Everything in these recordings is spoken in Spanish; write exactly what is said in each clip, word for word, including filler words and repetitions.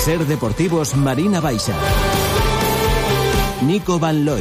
Ser Deportivos Marina Baixa. Nico Van Looy.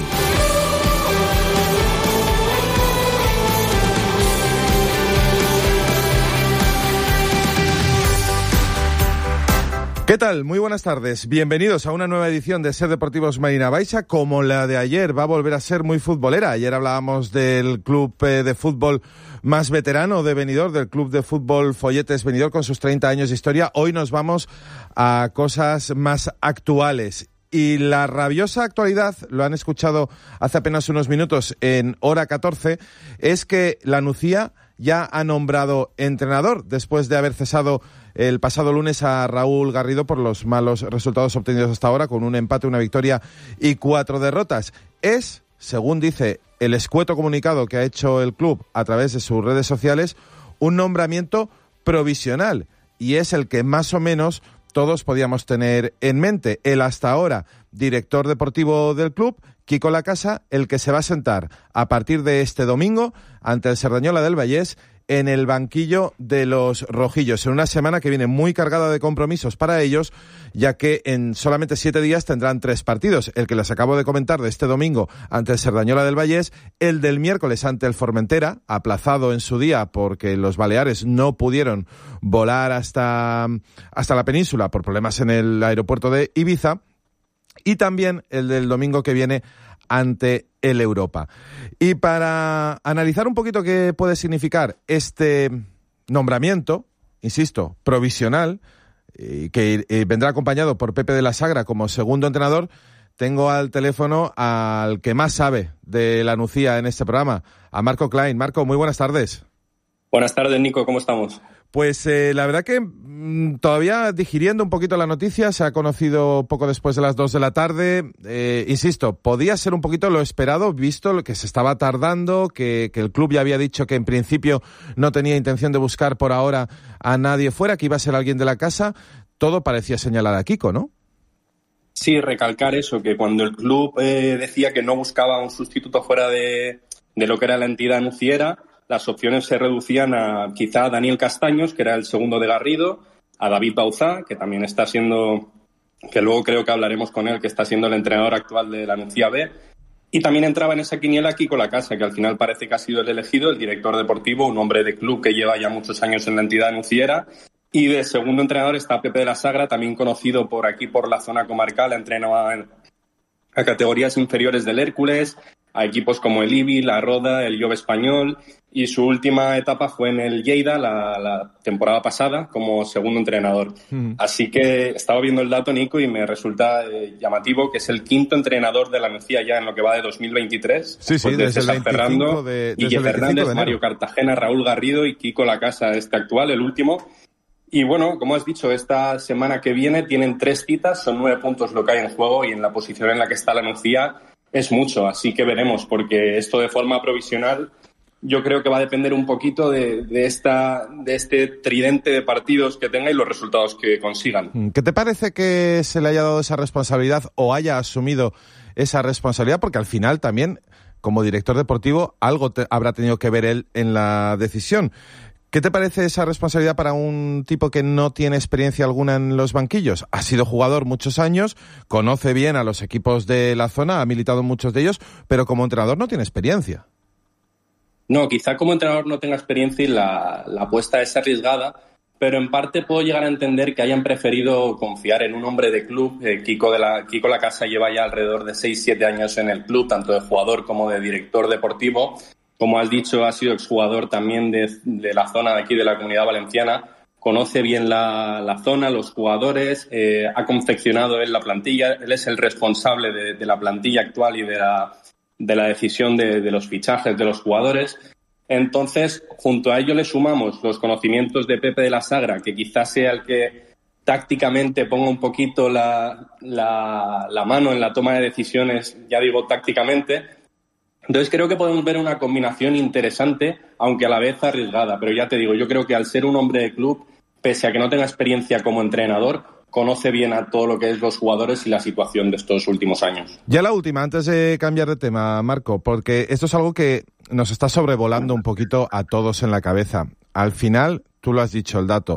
¿Qué tal? Muy buenas tardes. Bienvenidos a una nueva edición de Ser Deportivos Marina Baixa. Como la de ayer, va a volver a ser muy futbolera. Ayer hablábamos del club eh, de fútbol más veterano de Benidorm, del club de fútbol Folletes Benidorm, con sus treinta años de historia. Hoy nos vamos a cosas más actuales. Y la rabiosa actualidad, lo han escuchado hace apenas unos minutos en Hora catorce, es que la Nucía ya ha nombrado entrenador después de haber cesado el pasado lunes a Raúl Garrido por los malos resultados obtenidos hasta ahora, con un empate, una victoria y cuatro derrotas. Es, según dice el escueto comunicado que ha hecho el club a través de sus redes sociales, un nombramiento provisional, y es el que más o menos todos podíamos tener en mente. El hasta ahora director deportivo del club, Quico Lacasa, el que se va a sentar a partir de este domingo ante el Cerdañola del Vallés en el banquillo de los rojillos, en una semana que viene muy cargada de compromisos para ellos, ya que en solamente siete días tendrán tres partidos: el que les acabo de comentar de este domingo ante el Cerdañola del Vallés, el del miércoles ante el Formentera, aplazado en su día porque los baleares no pudieron volar hasta, hasta la península por problemas en el aeropuerto de Ibiza, y también el del domingo que viene ante el Europa. Y para analizar un poquito qué puede significar este nombramiento, insisto, provisional, y que eh, vendrá acompañado por Pepe de la Sagra como segundo entrenador, tengo al teléfono al que más sabe de la Nucía en este programa, a Marco Klein. Marco, muy buenas tardes. Buenas tardes, Nico, ¿cómo estamos? Pues eh, la verdad que mmm, todavía digiriendo un poquito la noticia, se ha conocido poco después de las dos de la tarde. Eh, insisto, podía ser un poquito lo esperado, visto lo que se estaba tardando, que, que el club ya había dicho que en principio no tenía intención de buscar por ahora a nadie fuera, que iba a ser alguien de la casa. Todo parecía señalar a Quico, ¿no? Sí, recalcar eso, que cuando el club eh, decía que no buscaba un sustituto fuera de, de lo que era la entidad nuciera, las opciones se reducían a quizá a Daniel Castaños, que era el segundo de Garrido, a David Bauzá, que también está siendo, que luego creo que hablaremos con él, que está siendo el entrenador actual de la Nucía B, y también entraba en esa quiniela Quico Lacasa, que al final parece que ha sido el elegido, el director deportivo, un hombre de club que lleva ya muchos años en la entidad nuciera, y de segundo entrenador está Pepe de la Sagra, también conocido por aquí, por la zona comarcal, entrenó a, a categorías inferiores del Hércules, a equipos como el Ibi, la Roda, el Llove Español, y su última etapa fue en el Lleida la, la temporada pasada como segundo entrenador. Mm. Así que estaba viendo el dato, Nico, y me resulta eh, llamativo que es el quinto entrenador de la Nucía ya en lo que va de dos mil veintitrés. Sí, sí, desde el veinticinco Ferrando, de, Guille Fernández, Mario Cartagena, Raúl Garrido y Quico Lacasa, este actual, el último. Y bueno, como has dicho, esta semana que viene tienen tres citas, son nueve puntos lo que hay en juego, y en la posición en la que está la Nucía es mucho, así que veremos, porque esto de forma provisional yo creo que va a depender un poquito de, de, esta, de este tridente de partidos que tenga y los resultados que consigan. ¿Qué te parece que se le haya dado esa responsabilidad o haya asumido esa responsabilidad? Porque al final también, como director deportivo, algo te, habrá tenido que ver él en la decisión. ¿Qué te parece esa responsabilidad para un tipo que no tiene experiencia alguna en los banquillos? Ha sido jugador muchos años, conoce bien a los equipos de la zona, ha militado en muchos de ellos, pero como entrenador no tiene experiencia. No, quizá como entrenador no tenga experiencia y la, la apuesta es arriesgada, pero en parte puedo llegar a entender que hayan preferido confiar en un hombre de club. Eh, Quico, de la, Quico Lacasa lleva ya alrededor de seis siete años en el club, tanto de jugador como de director deportivo. Como has dicho, ha sido exjugador también de, de la zona de aquí, de la Comunidad Valenciana. Conoce bien la, la zona, los jugadores, eh, ha confeccionado él la plantilla. Él es el responsable de, de la plantilla actual y de la, de la decisión de, de los fichajes de los jugadores. Entonces, junto a ello le sumamos los conocimientos de Pepe de la Sagra, que quizás sea el que tácticamente ponga un poquito la, la, la mano en la toma de decisiones, ya digo tácticamente. Entonces creo que podemos ver una combinación interesante, aunque a la vez arriesgada. Pero ya te digo, yo creo que al ser un hombre de club, pese a que no tenga experiencia como entrenador, conoce bien a todo lo que es los jugadores y la situación de estos últimos años. Ya la última, antes de cambiar de tema, Marco, porque esto es algo que nos está sobrevolando un poquito a todos en la cabeza. Al final, tú lo has dicho, el dato,